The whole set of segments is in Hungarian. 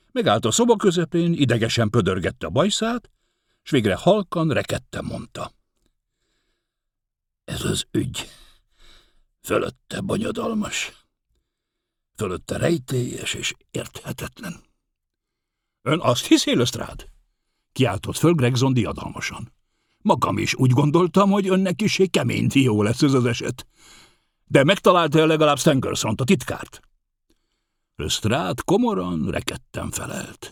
Megállt a szoba közepén, idegesen pödörgette a bajszát, s végre halkan, rekedten mondta. Ez az ügy fölötte bonyodalmas, fölötte rejtélyes és érthetetlen. Ön azt hiszi, Lestrade? Kiáltott föl Gregson diadalmasan. Magam is úgy gondoltam, hogy önnek is egy kemény dió lesz ez az eset. De megtalálta legalább Stangersont, a titkárt? Lestrade komoran, rekedten felelt.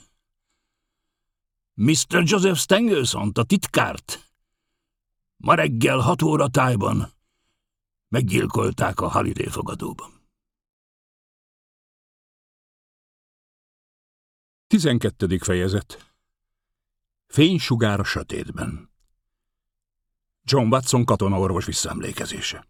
Mr. Joseph Stangersont, a titkárt? Ma reggel 6 óra tájban meggyilkolták a Halliday fogadóban. 12. fejezet. Fénysugár a sötétben. John Watson katonaorvos visszaemlékezése.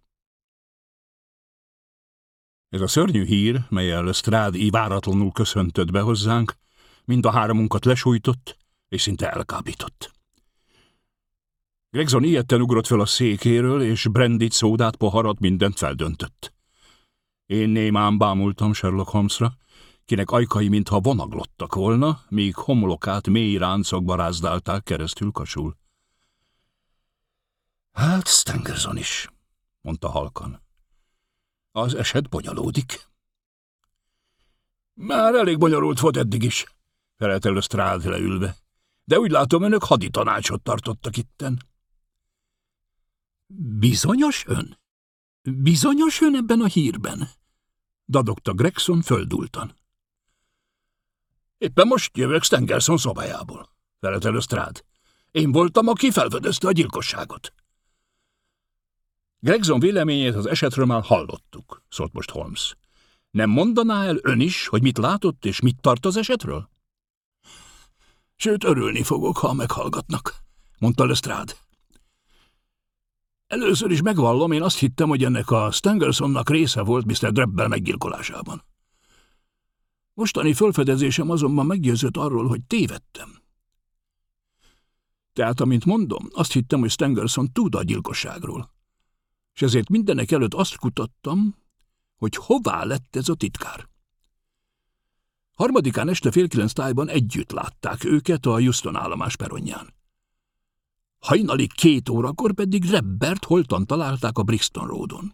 Ez a szörnyű hír, mellyel Lestrade így váratlanul köszöntött be hozzánk, mind a háromunkat lesújtott és szinte elkábított. Gregson ijedten ugrott fel a székéről, és brandit, szódát, poharat, mindent feldöntött. Én némán bámultam Sherlock Holmesra, kinek ajkai mintha vonaglottak volna, míg homlokát mély ráncokba rázdálták keresztül kasul. Hát Stangerson is, mondta halkan. Az eset bonyolódik. Már elég bonyolult volt eddig is, felelte Lestrade leülve, de úgy látom, önök haditanácsot tartottak itten. Bizonyos ön? Bizonyos ön ebben a hírben? Dadogta Gregson földultan. Éppen most jövök Stangerson szobájából, felelte Lestrade. Én voltam, aki felfedezte a gyilkosságot. Gregson véleményét az esetről már hallottuk, szólt most Holmes. Nem mondaná el ön is, hogy mit látott és mit tart az esetről? Sőt, örülni fogok, ha meghallgatnak, mondta Lestrade. Először is megvallom, én azt hittem, hogy ennek a Stangersonnak része volt Mr. Drebbel meggyilkolásában. Mostani fölfedezésem azonban meggyőzött arról, hogy tévedtem. Tehát, amint mondom, azt hittem, hogy Stangerson tud a gyilkosságról, és ezért mindenek előtt azt kutattam, hogy hová lett ez a titkár. 3-án este 8:30 tájban együtt látták őket a Euston állomás peronján. Hajnali 2 órakor pedig Drebbert holtan találták a Brixton Roadon.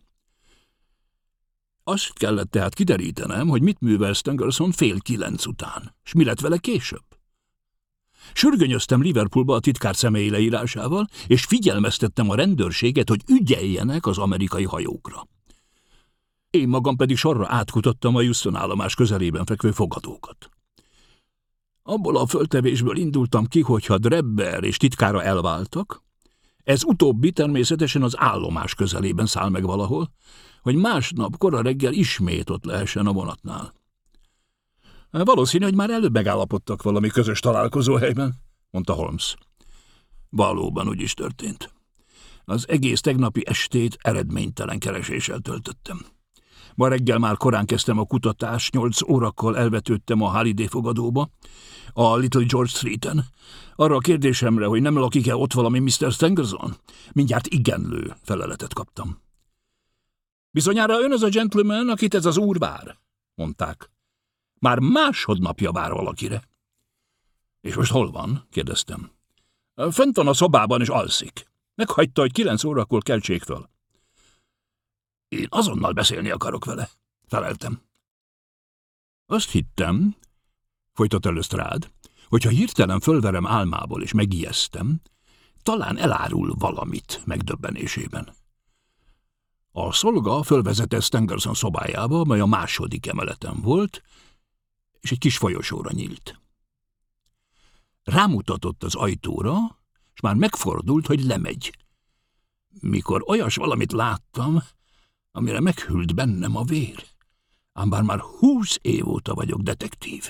Azt kellett tehát kiderítenem, hogy mit művel Stangerson 8:30 után, s mi lett vele később. Sürgönyöztem Liverpoolba a titkár személyi leírásával, és figyelmeztettem a rendőrséget, hogy ügyeljenek az amerikai hajókra. Én magam pedig sorra átkutattam a Euston állomás közelében fekvő fogadókat. Abból a föltevésből indultam ki, hogyha Drebber és titkára elváltak, ez utóbbi természetesen az állomás közelében száll meg valahol, hogy másnap kora reggel ismét ott lehessen a vonatnál. Valószínű, hogy már előbb megállapodtak valami közös találkozóhelyben, mondta Holmes. Valóban úgy is történt. Az egész tegnapi estét eredménytelen kereséssel töltöttem. Ma reggel már korán kezdtem a kutatást, 8 órakor elvetődtem a Halliday fogadóba, a Little George Streeten. Arra a kérdésemre, hogy nem lakik-e ott valami Mr. Stangerson, mindjárt igenlő feleletet kaptam. Bizonyára ön az a gentleman, akit ez az úr vár, mondták. Már másodnapja vár valakire. És most hol van? Kérdeztem. Fent van a szobában és alszik. Meghagyta, hogy 9 órakor keltsék föl. Én azonnal beszélni akarok vele, feleltem. Azt hittem, folytatta Lestrade, hogyha hirtelen fölverem álmából és megijesztem, talán elárul valamit megdöbbenésében. A szolga fölvezette Stangerson szobájába, mely a 2. emeleten volt, és egy kis folyosóra nyílt. Rámutatott az ajtóra, és már megfordult, hogy lemegy. Mikor olyas valamit láttam, amire meghűlt bennem a vér. Ám bár már 20 év óta vagyok detektív.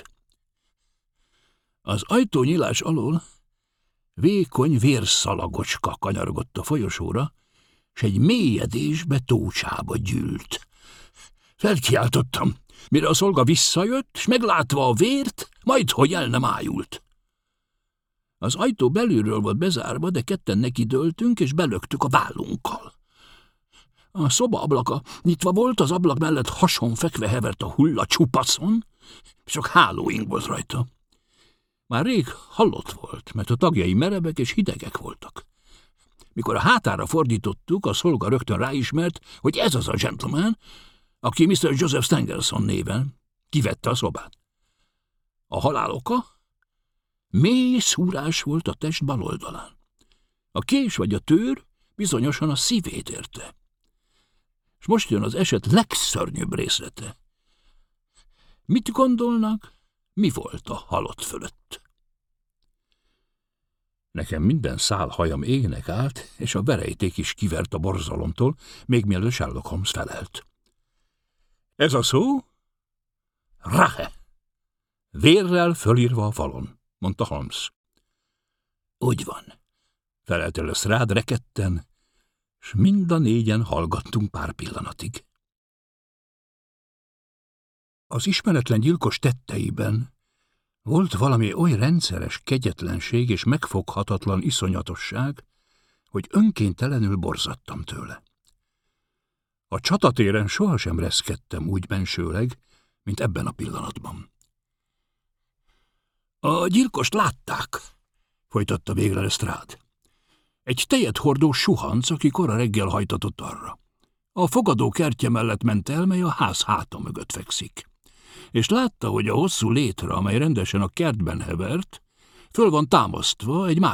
Az ajtónyílás alól vékony vérszalagocska kanyargott a folyosóra, s egy mélyedésbe tócsába gyűlt. Felkiáltottam, mire a szolga visszajött, s meglátva a vért, majdhogy el nem ájult. Az ajtó belülről volt bezárva, de ketten nekidőltünk, és belöktük a vállunkkal. A szoba ablaka nyitva volt, az ablak mellett hason fekve hevert a hulla csupaszon, csak hálóink volt rajta. Már rég halott volt, mert a tagjai merevek és hidegek voltak. Mikor a hátára fordítottuk, a szolga rögtön ráismert, hogy ez az a gentleman, aki Mr. Joseph Stangerson néven kivette a szobát. A halál oka? Mély szúrás volt a test bal oldalán. A kés vagy a tőr bizonyosan a szívét érte. És most jön az eset legszörnyűbb részlete. Mit gondolnak, mi volt a halott fölött? Nekem minden szál hajam égnek állt, és a verejték is kivert a borzalomtól, még mielőtt Sherlock Holmes felelt. Ez a szó? Rache! Vérrel fölírva a falon, mondta Holmes. Úgy van, felelte Lestrade rekedten, s mind a négyen hallgattunk pár pillanatig. Az ismeretlen gyilkos tetteiben volt valami oly rendszeres kegyetlenség és megfoghatatlan iszonyatosság, hogy önkéntelenül borzadtam tőle. A csatatéren sohasem reszkedtem úgy bensőleg, mint ebben a pillanatban. A gyilkost látták, folytatta végre Lestrade. Egy tejet hordó suhanc, aki kora reggel hajtatott arra. A fogadó kertje mellett ment el, mely a ház háta mögött fekszik. És látta, hogy a hosszú létre, amely rendesen a kertben hevert, föl van támasztva egy